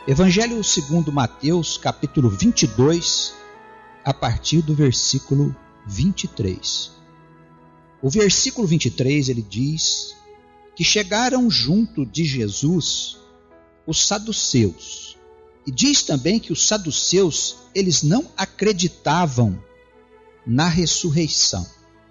Evangelho segundo Mateus, capítulo 22, a partir do versículo 23. O versículo 23, ele diz que chegaram junto de Jesus os saduceus. E diz também que os saduceus, eles não acreditavam na ressurreição.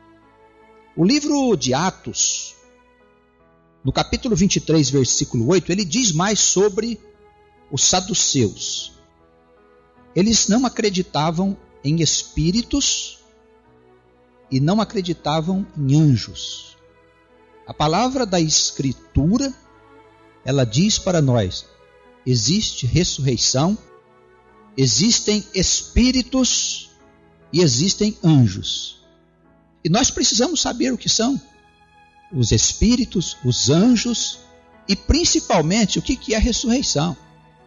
O livro de Atos, no capítulo 23, versículo 8, ele diz mais sobre os saduceus. Eles não acreditavam em espíritos e não acreditavam em anjos. A palavra da Escritura, ela diz para nós: existe ressurreição, existem espíritos e existem anjos. E nós precisamos saber o que são os espíritos, os anjos e principalmente o que é a ressurreição.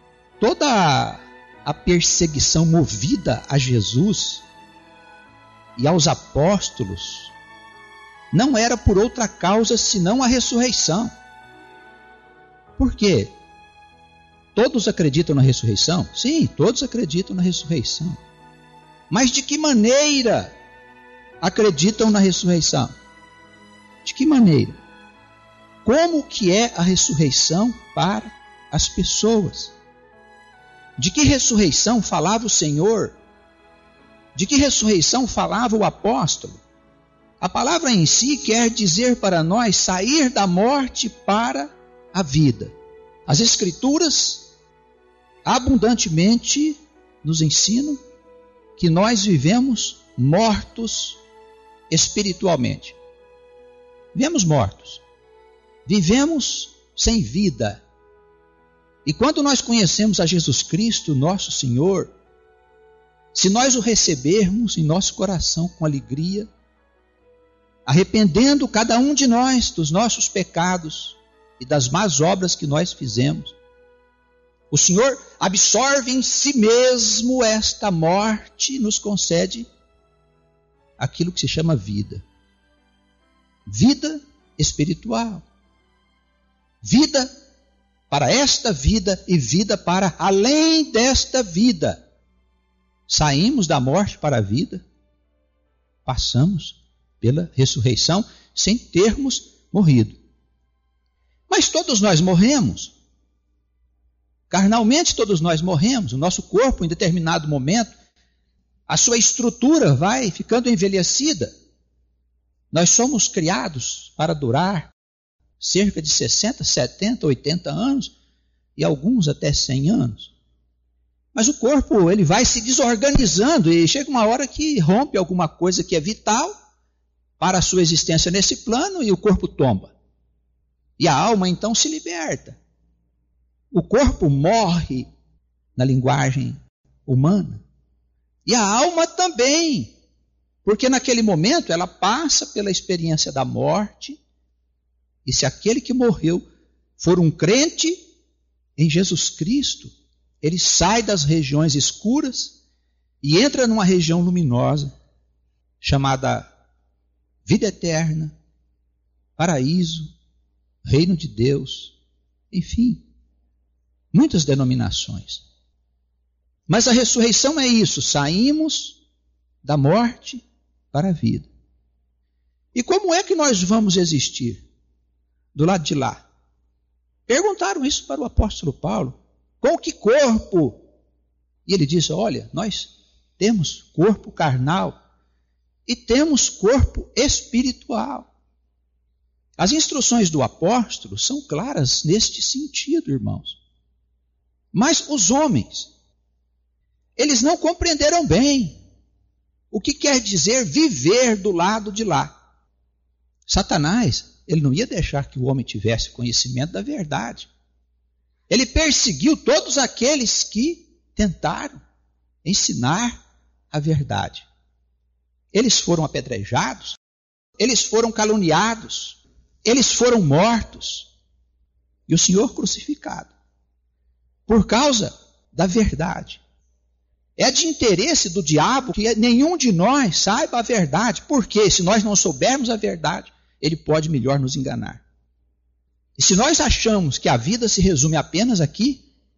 Toda a perseguição movida a Jesus e aos apóstolos não era por outra causa senão a ressurreição. Por quê? Todos acreditam na ressurreição? Sim, todos acreditam na ressurreição. Mas de que maneira acreditam na ressurreição? De que maneira? Como que é a ressurreição para as pessoas? De que ressurreição falava o Senhor? De que ressurreição falava o apóstolo? A palavra em si quer dizer para nós sair da morte para a vida. As Escrituras abundantemente nos ensinam que nós vivemos mortos espiritualmente. Vivemos mortos. Vivemos sem vida. E quando nós conhecemos a Jesus Cristo, nosso Senhor, se nós o recebermos em nosso coração com alegria, arrependendo cada um de nós dos nossos pecados e das más obras que nós fizemos, o Senhor absorve em si mesmo esta morte e nos concede aquilo que se chama vida. Vida espiritual. Vida para esta vida e vida para além desta vida. Saímos da morte para a vida, passamos pela ressurreição sem termos morrido. Mas todos nós morremos. Carnalmente todos nós morremos. O nosso corpo, em determinado momento, a sua estrutura vai ficando envelhecida. Nós somos criados para durar cerca de 60, 70, 80 anos e alguns até 100 anos. Mas o corpo ele vai se desorganizando e chega uma hora que rompe alguma coisa que é vital para a sua existência nesse plano e o corpo tomba. E a alma então se liberta. O corpo morre na linguagem humana. E a alma também, porque naquele momento ela passa pela experiência da morte. E se aquele que morreu for um crente em Jesus Cristo, ele sai das regiões escuras e entra numa região luminosa, chamada vida eterna, paraíso, reino de Deus, enfim, muitas denominações. Mas a ressurreição é isso, saímos da morte para a vida. E como é que nós vamos existir? Do lado de lá. Perguntaram isso para o apóstolo Paulo. Com que corpo? E ele disse, olha, nós temos corpo carnal e temos corpo espiritual. As instruções do apóstolo são claras neste sentido, irmãos. Mas os homens, eles não compreenderam bem o que quer dizer viver do lado de lá. Satanás, ele não ia deixar que o homem tivesse conhecimento da verdade. Ele perseguiu todos aqueles que tentaram ensinar a verdade. Eles foram apedrejados, eles foram caluniados, eles foram mortos. E o Senhor crucificado. Por causa da verdade. É de interesse do diabo que nenhum de nós saiba a verdade. Porque se nós não soubermos a verdade, ele pode melhor nos enganar. E se nós achamos que a vida se resume apenas aqui,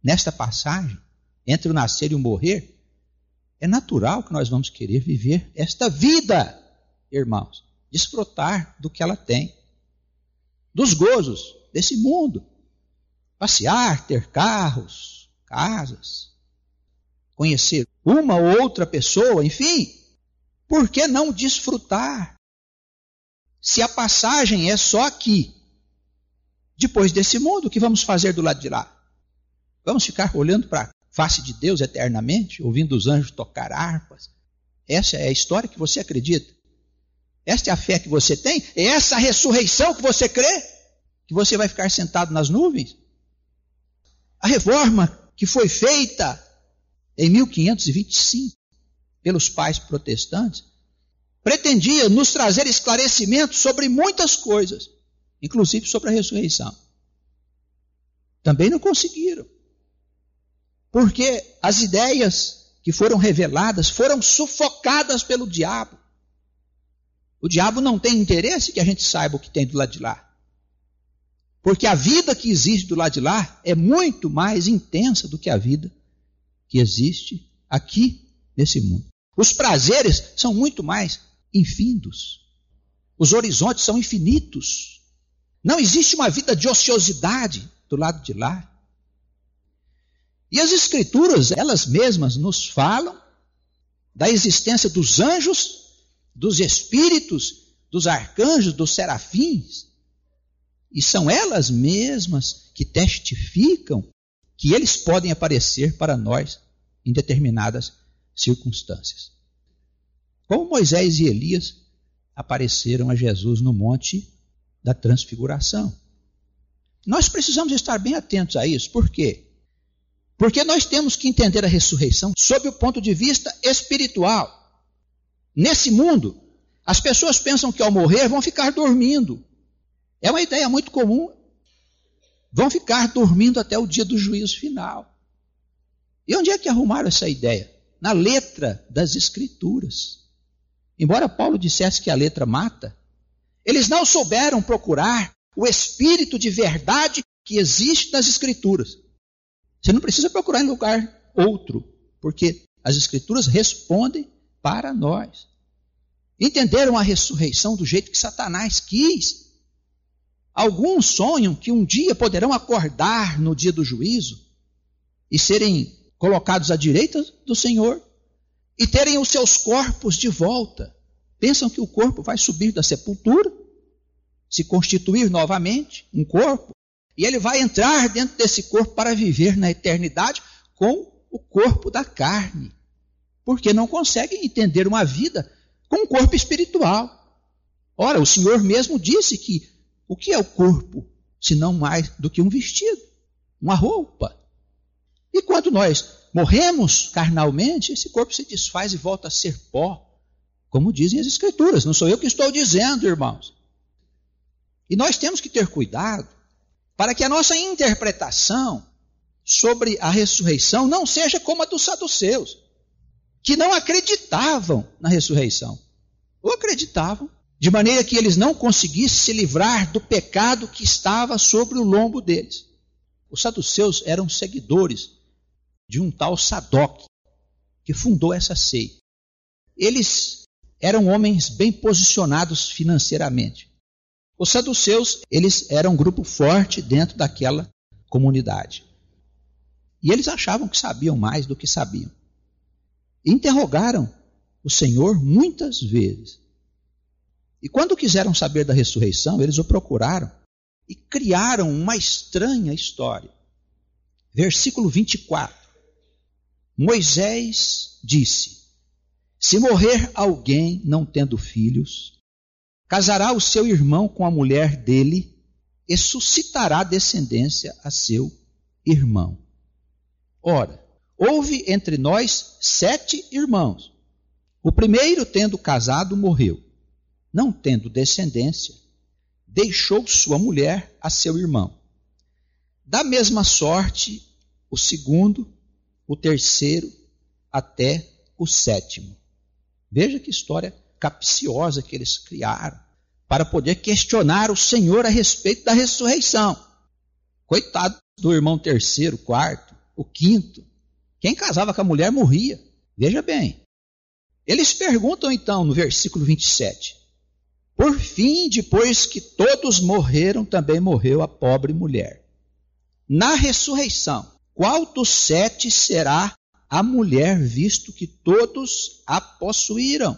nesta passagem, entre o nascer e o morrer, é natural que nós vamos querer viver esta vida, irmãos, desfrutar do que ela tem, dos gozos desse mundo, passear, ter carros, casas, conhecer uma ou outra pessoa, enfim, por que não desfrutar? Se a passagem é só aqui, depois desse mundo, o que vamos fazer do lado de lá? Vamos ficar olhando para a face de Deus eternamente, ouvindo os anjos tocar harpas? Essa é a história que você acredita? Esta é a fé que você tem? É essa a ressurreição que você crê? Que você vai ficar sentado nas nuvens? A reforma que foi feita em 1525 pelos pais protestantes pretendia nos trazer esclarecimento sobre muitas coisas, inclusive sobre a ressurreição. Também não conseguiram, porque as ideias que foram reveladas foram sufocadas pelo diabo. O diabo não tem interesse que a gente saiba o que tem do lado de lá, porque a vida que existe do lado de lá é muito mais intensa do que a vida que existe aqui nesse mundo. Os prazeres são muito mais infindos. Os horizontes são infinitos. Não existe uma vida de ociosidade do lado de lá. E as Escrituras, elas mesmas nos falam da existência dos anjos, dos espíritos, dos arcanjos, dos serafins. E são elas mesmas que testificam que eles podem aparecer para nós em determinadas circunstâncias. Como Moisés e Elias apareceram a Jesus no monte da transfiguração. Nós precisamos estar bem atentos a isso. Por quê? Porque nós temos que entender a ressurreição sob o ponto de vista espiritual. Nesse mundo, as pessoas pensam que ao morrer vão ficar dormindo. É uma ideia muito comum. Vão ficar dormindo até o dia do juízo final. E onde é que arrumaram essa ideia? Na letra das Escrituras. Embora Paulo dissesse que a letra mata, eles não souberam procurar o espírito de verdade que existe nas Escrituras. Você não precisa procurar em lugar outro, porque as Escrituras respondem para nós. Entenderam a ressurreição do jeito que Satanás quis. Alguns sonham que um dia poderão acordar no dia do juízo e serem colocados à direita do Senhor e terem os seus corpos de volta. Pensam que o corpo vai subir da sepultura, se constituir novamente um corpo, e ele vai entrar dentro desse corpo para viver na eternidade com o corpo da carne, porque não conseguem entender uma vida com um corpo espiritual. Ora, o Senhor mesmo disse que o que é o corpo, se não mais do que um vestido, uma roupa? E quando nós morremos carnalmente, esse corpo se desfaz e volta a ser pó, como dizem as Escrituras. Não sou eu que estou dizendo, irmãos. E nós temos que ter cuidado para que a nossa interpretação sobre a ressurreição não seja como a dos saduceus, que não acreditavam na ressurreição. Ou acreditavam, de maneira que eles não conseguissem se livrar do pecado que estava sobre o lombo deles. Os saduceus eram seguidores de um tal Sadoc, que fundou essa seita. Eles eram homens bem posicionados financeiramente. Os saduceus, eles eram um grupo forte dentro daquela comunidade. E eles achavam que sabiam mais do que sabiam. E interrogaram o Senhor muitas vezes. E quando quiseram saber da ressurreição, eles o procuraram e criaram uma estranha história. Versículo 24. Moisés disse: se morrer alguém não tendo filhos, casará o seu irmão com a mulher dele e suscitará descendência a seu irmão. Ora, houve entre nós 7 irmãos. O primeiro, tendo casado, morreu. Não tendo descendência, deixou sua mulher a seu irmão. Da mesma sorte, o segundo, o terceiro, até o 7º. Veja que história capciosa que eles criaram para poder questionar o Senhor a respeito da ressurreição. Coitado do irmão terceiro, quarto, o quinto. Quem casava com a mulher morria. Veja bem. Eles perguntam então no versículo 27. Por fim, depois que todos morreram, também morreu a pobre mulher. Na ressurreição, qual dos 7 será a mulher, visto que todos a possuíram?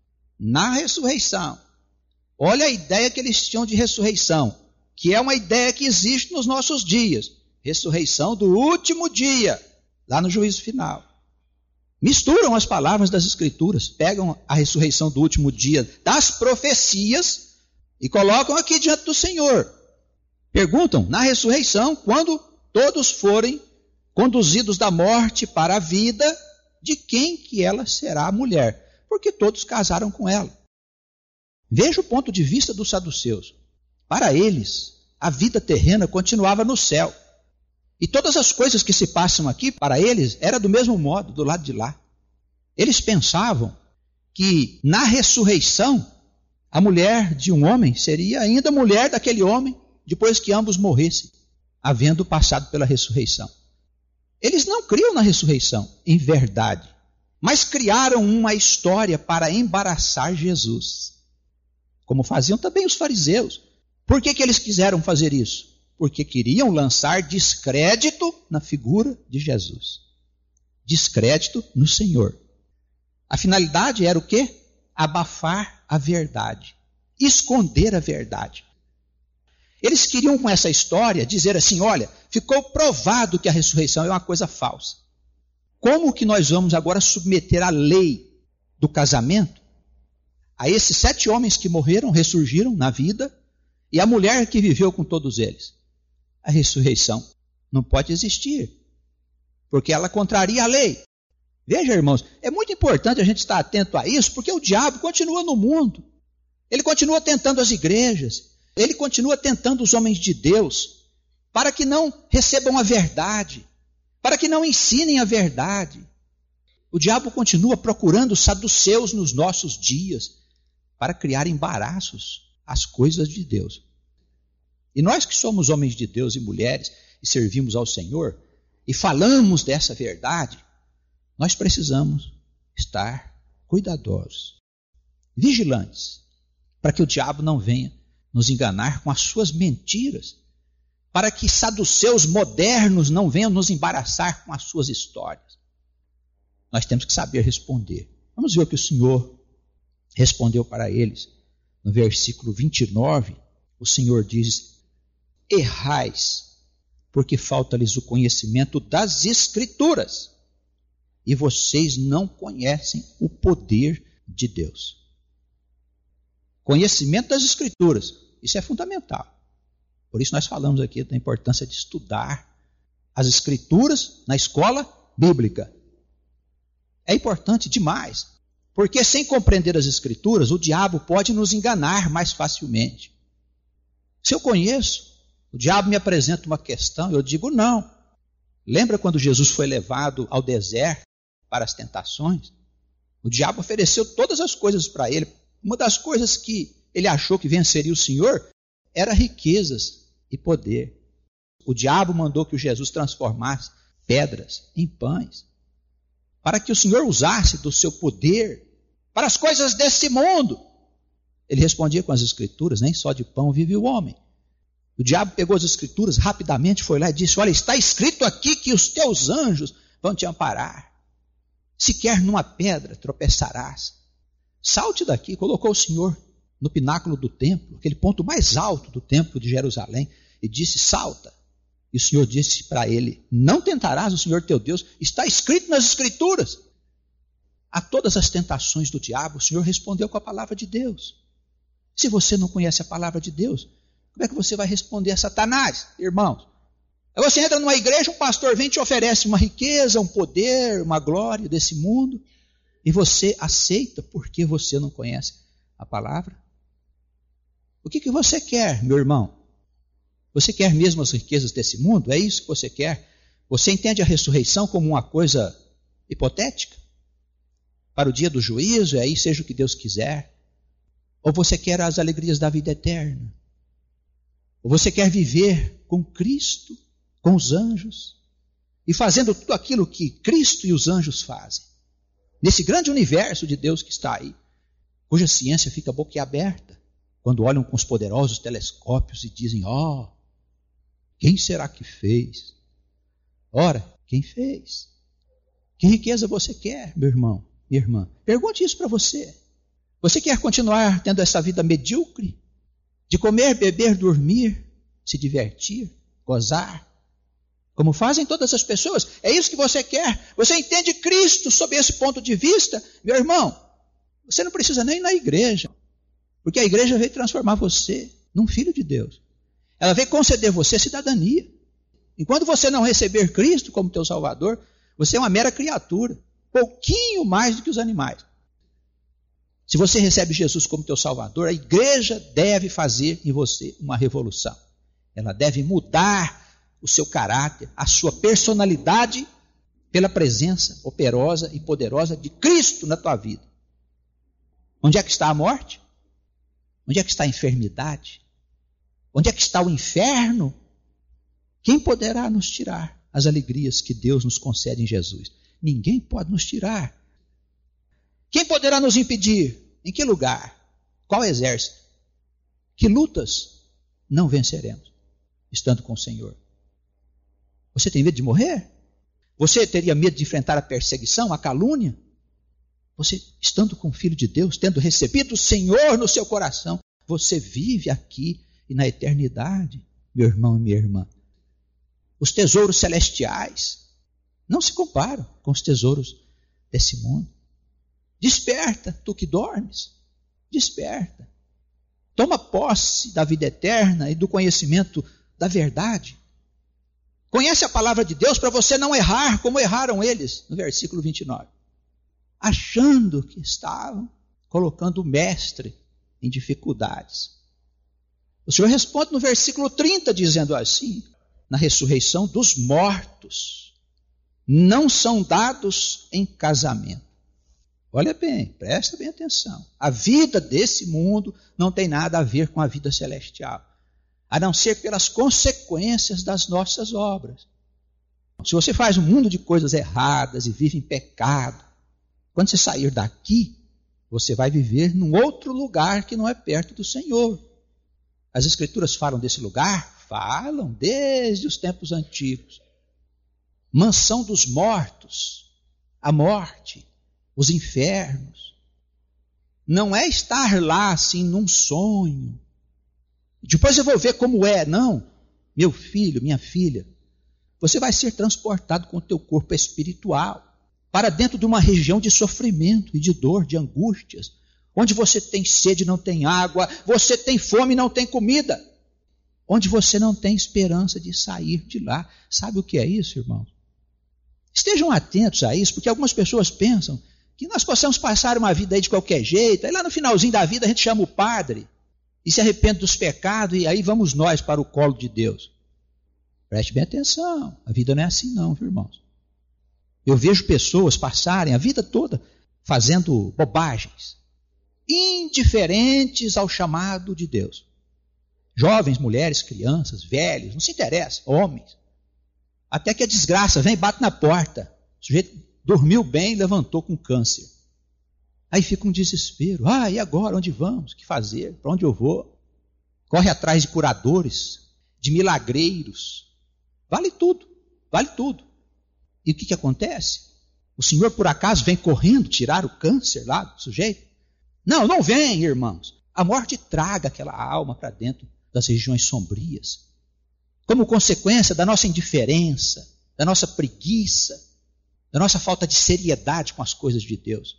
Na ressurreição. Olha a ideia que eles tinham de ressurreição, que é uma ideia que existe nos nossos dias. Ressurreição do último dia, lá no juízo final. Misturam as palavras das Escrituras, pegam a ressurreição do último dia das profecias e colocam aqui diante do Senhor. Perguntam, na ressurreição, quando todos forem conduzidos da morte para a vida, de quem que ela será a mulher? Porque todos casaram com ela. Veja o ponto de vista dos saduceus. Para eles, a vida terrena continuava no céu. E todas as coisas que se passam aqui, para eles, era do mesmo modo, do lado de lá. Eles pensavam que na ressurreição, a mulher de um homem seria ainda mulher daquele homem, depois que ambos morressem, havendo passado pela ressurreição. Eles não criam na ressurreição, em verdade, mas criaram uma história para embaraçar Jesus, como faziam também os fariseus. Por que eles quiseram fazer isso? Porque queriam lançar descrédito na figura de Jesus. Descrédito no Senhor. A finalidade era o quê? Abafar a verdade. Esconder a verdade. Eles queriam com essa história dizer assim, olha, ficou provado que a ressurreição é uma coisa falsa. Como que nós vamos agora submeter a lei do casamento a esses 7 homens que morreram, ressurgiram na vida, e a mulher que viveu com todos eles? A ressurreição não pode existir, porque ela contraria a lei. Veja, irmãos, é muito importante a gente estar atento a isso, porque o diabo continua no mundo. Ele continua tentando as igrejas, ele continua tentando os homens de Deus, para que não recebam a verdade, para que não ensinem a verdade. O diabo continua procurando os saduceus nos nossos dias, para criar embaraços às coisas de Deus. E nós que somos homens de Deus e mulheres, e servimos ao Senhor, e falamos dessa verdade, nós precisamos estar cuidadosos, vigilantes, para que o diabo não venha nos enganar com as suas mentiras, para que saduceus modernos não venham nos embaraçar com as suas histórias. Nós temos que saber responder. Vamos ver o que o Senhor respondeu para eles. No versículo 29, o Senhor diz, errais, porque falta-lhes o conhecimento das Escrituras, e vocês não conhecem o poder de Deus. Conhecimento das Escrituras, isso é fundamental. Por isso nós falamos aqui da importância de estudar as Escrituras na escola bíblica. É importante demais, porque sem compreender as Escrituras, o diabo pode nos enganar mais facilmente. Se eu conheço, o diabo me apresenta uma questão, eu digo não. Lembra quando Jesus foi levado ao deserto para as tentações? O diabo ofereceu todas as coisas para ele. Uma das coisas que ele achou que venceria o Senhor era riquezas e poder. O diabo mandou que o Jesus transformasse pedras em pães, para que o Senhor usasse do seu poder para as coisas desse mundo. Ele respondia com as Escrituras, nem só de pão vive o homem. O diabo pegou as Escrituras, rapidamente foi lá e disse, olha, está escrito aqui que os teus anjos vão te amparar. Sequer numa pedra tropeçarás. Salte daqui, colocou o Senhor no pináculo do templo, aquele ponto mais alto do templo de Jerusalém, e disse, salta. E o Senhor disse para ele, não tentarás o Senhor teu Deus, está escrito nas Escrituras. A todas as tentações do diabo, o Senhor respondeu com a palavra de Deus. Se você não conhece a palavra de Deus, como é que você vai responder a Satanás, irmãos? Aí você entra numa igreja, um pastor vem e te oferece uma riqueza, um poder, uma glória desse mundo, e você aceita porque você não conhece a palavra? O que você quer, meu irmão? Você quer mesmo as riquezas desse mundo? É isso que você quer? Você entende a ressurreição como uma coisa hipotética? Para o dia do juízo, e aí seja o que Deus quiser? Ou você quer as alegrias da vida eterna? Ou você quer viver com Cristo, com os anjos, e fazendo tudo aquilo que Cristo e os anjos fazem. Nesse grande universo de Deus que está aí, cuja ciência fica boquiaberta quando olham com os poderosos telescópios e dizem: quem será que fez? Ora, quem fez? Que riqueza você quer, meu irmão, minha irmã? Pergunte isso para você. Você quer continuar tendo essa vida medíocre? De comer, beber, dormir, se divertir, gozar? Como fazem todas as pessoas? É isso que você quer? Você entende Cristo sob esse ponto de vista? Meu irmão, você não precisa nem ir na igreja, porque a igreja veio transformar você num filho de Deus. Ela veio conceder você cidadania. Enquanto você não receber Cristo como teu Salvador, você é uma mera criatura, pouquinho mais do que os animais. Se você recebe Jesus como teu Salvador, a igreja deve fazer em você uma revolução. Ela deve mudar o seu caráter, a sua personalidade, pela presença operosa e poderosa de Cristo na tua vida. Onde é que está a morte? Onde é que está a enfermidade? Onde é que está o inferno? Quem poderá nos tirar as alegrias que Deus nos concede em Jesus? Ninguém pode nos tirar. Quem poderá nos impedir? Em que lugar? Qual exército? Que lutas não venceremos, estando com o Senhor? Você tem medo de morrer? Você teria medo de enfrentar a perseguição, a calúnia? Você, estando com o Filho de Deus, tendo recebido o Senhor no seu coração, você vive aqui e na eternidade, meu irmão e minha irmã. Os tesouros celestiais não se comparam com os tesouros desse mundo. Desperta, tu que dormes, desperta. Toma posse da vida eterna e do conhecimento da verdade. Conhece a palavra de Deus para você não errar como erraram eles, no versículo 29. Achando que estavam colocando o mestre em dificuldades. O Senhor responde no versículo 30, dizendo assim: na ressurreição dos mortos, não são dados em casamento. Olha bem, presta bem atenção. A vida desse mundo não tem nada a ver com a vida celestial, a não ser pelas consequências das nossas obras. Se você faz um mundo de coisas erradas e vive em pecado, quando você sair daqui, você vai viver num outro lugar que não é perto do Senhor. As Escrituras falam desse lugar? Falam desde os tempos antigos. Mansão dos mortos, a morte, os infernos. Não é estar lá assim num sonho. Depois eu vou ver como é. Não, meu filho, minha filha, você vai ser transportado com o teu corpo espiritual para dentro de uma região de sofrimento e de dor, de angústias, onde você tem sede e não tem água, você tem fome e não tem comida, onde você não tem esperança de sair de lá. Sabe o que é isso, irmão? Estejam atentos a isso, porque algumas pessoas pensam que nós possamos passar uma vida aí de qualquer jeito, aí lá no finalzinho da vida a gente chama o padre e se arrepende dos pecados, e aí vamos nós para o colo de Deus. Preste bem atenção, a vida não é assim não, viu, irmãos? Eu vejo pessoas passarem a vida toda fazendo bobagens, indiferentes ao chamado de Deus. Jovens, mulheres, crianças, velhos, não se interessa, homens. Até que a desgraça vem e bate na porta. O sujeito dormiu bem e levantou com câncer. Aí fica um desespero. E agora? Onde vamos? O que fazer? Para onde eu vou? Corre atrás de curadores, de milagreiros. Vale tudo, vale tudo. E o que acontece? O Senhor, por acaso, vem correndo tirar o câncer lá do sujeito? Não, não vem, irmãos. A morte traga aquela alma para dentro das regiões sombrias, como consequência da nossa indiferença, da nossa preguiça, da nossa falta de seriedade com as coisas de Deus.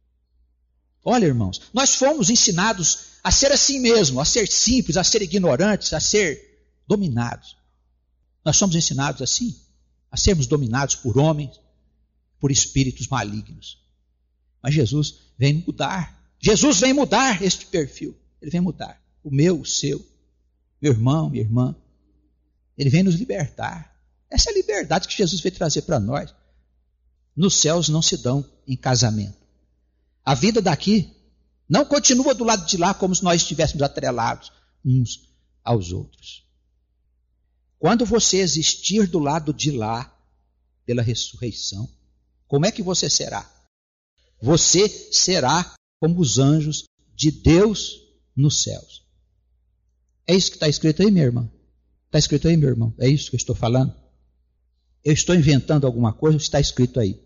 Olha, irmãos, nós fomos ensinados a ser assim mesmo, a ser simples, a ser ignorantes, a ser dominados. Nós somos ensinados assim, a sermos dominados por homens, por espíritos malignos. Mas Jesus vem mudar. Jesus vem mudar este perfil. Ele vem mudar o meu, o seu, meu irmão, minha irmã. Ele vem nos libertar. Essa é a liberdade que Jesus veio trazer para nós. Nos céus não se dão em casamento. A vida daqui não continua do lado de lá como se nós estivéssemos atrelados uns aos outros. Quando você existir do lado de lá, pela ressurreição. Como é que você será? Você será como os anjos de Deus nos céus. É isso que está escrito aí, minha irmã? Está escrito aí, meu irmão? É isso que eu estou falando? Eu estou inventando alguma coisa ou está escrito aí?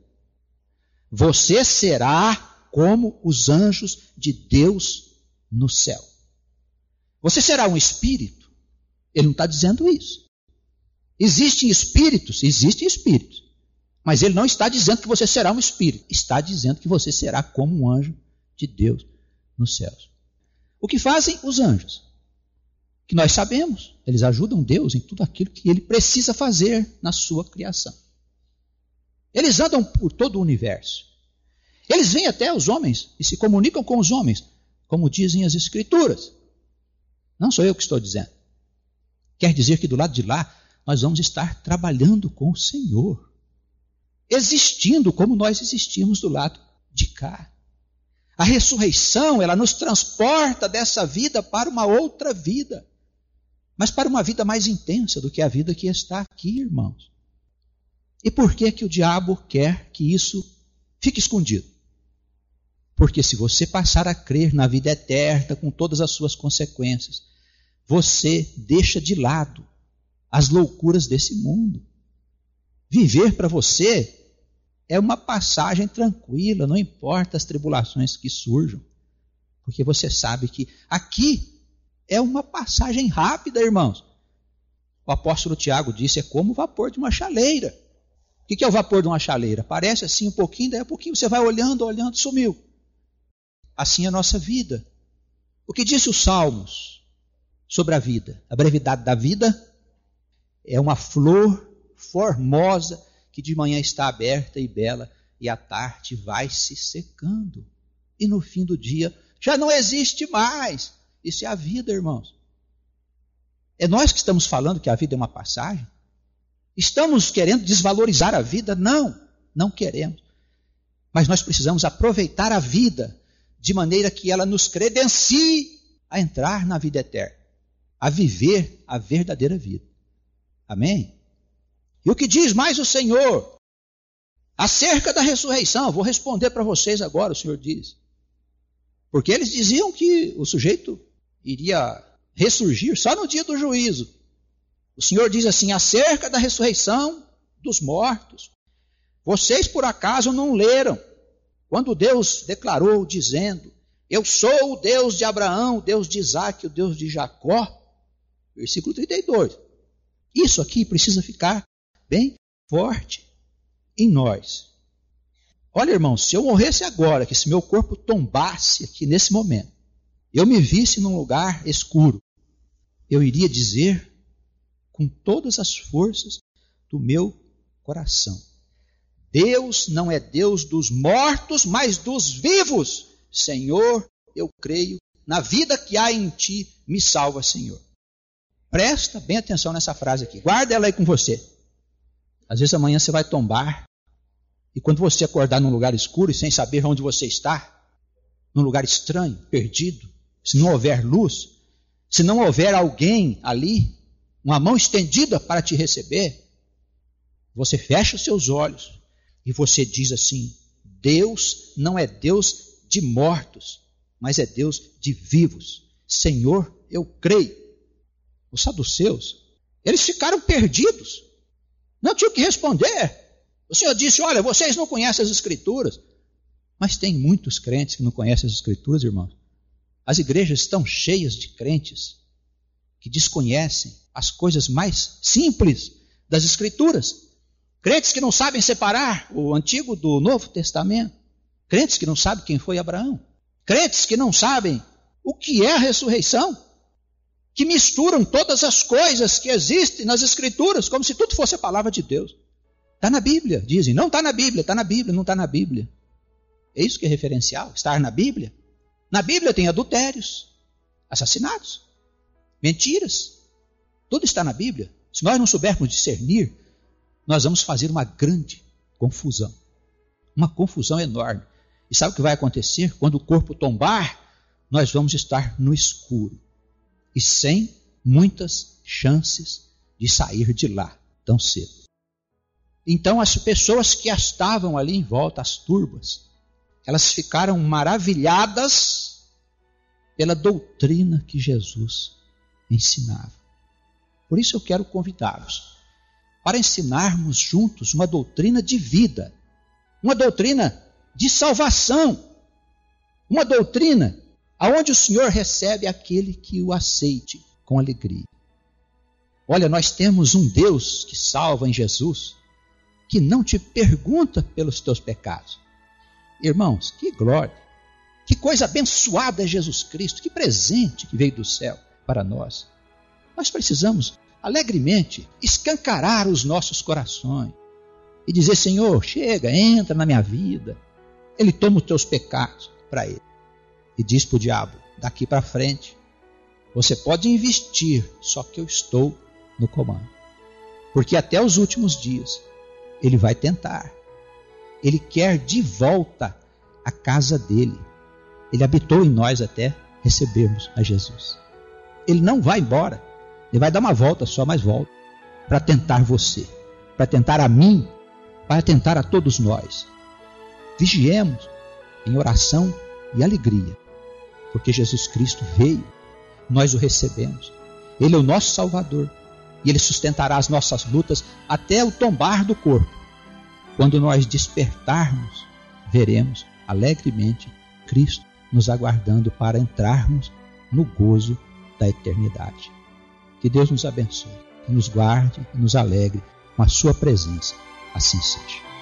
Você será como os anjos de Deus no céu. Você será um espírito? Ele não está dizendo isso. Existem espíritos, mas ele não está dizendo que você será um espírito. Está dizendo que você será como um anjo de Deus nos céus. O que fazem os anjos? Que nós sabemos, eles ajudam Deus em tudo aquilo que ele precisa fazer na sua criação. Eles andam por todo o universo. Eles vêm até os homens e se comunicam com os homens, como dizem as Escrituras. Não sou eu que estou dizendo. Quer dizer que do lado de lá, nós vamos estar trabalhando com o Senhor, existindo como nós existimos do lado de cá. A ressurreição, ela nos transporta dessa vida para uma outra vida, mas para uma vida mais intensa do que a vida que está aqui, irmãos. E por que que o diabo quer que isso fique escondido? Porque se você passar a crer na vida eterna com todas as suas consequências, você deixa de lado as loucuras desse mundo. Viver para você é uma passagem tranquila, não importa as tribulações que surjam, porque você sabe que aqui é uma passagem rápida, irmãos. O apóstolo Tiago disse, é como o vapor de uma chaleira. O que é o vapor de uma chaleira? Parece assim um pouquinho, daí a pouquinho você vai olhando, sumiu. Assim é a nossa vida. O que disse os Salmos sobre a vida? A brevidade da vida é uma flor formosa que de manhã está aberta e bela e à tarde vai se secando. E no fim do dia já não existe mais. Isso é a vida, irmãos. É nós que estamos falando que a vida é uma passagem? Estamos querendo desvalorizar a vida? Não, não queremos. Mas nós precisamos aproveitar a vida de maneira que ela nos credencie a entrar na vida eterna, a viver a verdadeira vida. Amém? E o que diz mais o Senhor? Acerca da ressurreição, vou responder para vocês agora, o Senhor diz. Porque eles diziam que o sujeito iria ressurgir só no dia do juízo. O Senhor diz assim, acerca da ressurreição dos mortos. Vocês por acaso não leram? Quando Deus declarou dizendo, eu sou o Deus de Abraão, o Deus de Isaac, o Deus de Jacó. Versículo 32. Isso aqui precisa ficar bem forte em nós. Olha, irmãos, se eu morresse agora, que se meu corpo tombasse aqui nesse momento, eu me visse num lugar escuro, eu iria dizer com todas as forças do meu coração, Deus não é Deus dos mortos, mas dos vivos. Senhor, eu creio na vida que há em ti, me salva, Senhor. Presta bem atenção nessa frase aqui, guarda ela aí com você. Às vezes amanhã você vai tombar, e quando você acordar num lugar escuro e sem saber onde você está, num lugar estranho, perdido, se não houver luz, se não houver alguém ali, uma mão estendida para te receber, você fecha os seus olhos e você diz assim, Deus não é Deus de mortos, mas é Deus de vivos. Senhor, eu creio. Os saduceus, eles ficaram perdidos, não tinham o que responder. O Senhor disse, olha, vocês não conhecem as Escrituras. Mas tem muitos crentes que não conhecem as Escrituras, irmãos. As igrejas estão cheias de crentes que desconhecem as coisas mais simples das Escrituras. Crentes que não sabem separar o Antigo do Novo Testamento. Crentes que não sabem quem foi Abraão. Crentes que não sabem o que é a ressurreição. Que misturam todas as coisas que existem nas Escrituras, como se tudo fosse a palavra de Deus. Está na Bíblia, dizem. Não está na Bíblia, está na Bíblia, não está na Bíblia. É isso que é referencial, estar na Bíblia. Na Bíblia tem adultérios, assassinatos, mentiras. Tudo está na Bíblia. Se nós não soubermos discernir, nós vamos fazer uma grande confusão. Uma confusão enorme. E sabe o que vai acontecer? Quando o corpo tombar, nós vamos estar no escuro. E sem muitas chances de sair de lá tão cedo. Então as pessoas que estavam ali em volta, as turbas, elas ficaram maravilhadas pela doutrina que Jesus ensinava. Por isso eu quero convidá-los para ensinarmos juntos uma doutrina de vida, uma doutrina de salvação, uma doutrina aonde o Senhor recebe aquele que o aceite com alegria. Olha, nós temos um Deus que salva em Jesus, que não te pergunta pelos teus pecados. Irmãos, que glória, que coisa abençoada é Jesus Cristo, que presente que veio do céu para nós. Nós precisamos alegremente escancarar os nossos corações e dizer: Senhor, chega, entra na minha vida. Ele toma os teus pecados para ele e diz para o diabo: daqui para frente você pode investir, só que eu estou no comando. Porque até os últimos dias ele vai tentar. Ele quer de volta a casa dele. Ele habitou em nós até recebermos a Jesus. Ele não vai embora. Ele vai dar uma volta só, mas volta para tentar você, para tentar a mim, para tentar a todos nós. Vigiemos em oração e alegria, porque Jesus Cristo veio, nós o recebemos. Ele é o nosso Salvador e Ele sustentará as nossas lutas até o tombar do corpo. Quando nós despertarmos, veremos alegremente Cristo nos aguardando para entrarmos no gozo da eternidade. Que Deus nos abençoe, que nos guarde e nos alegre com a sua presença. Assim seja.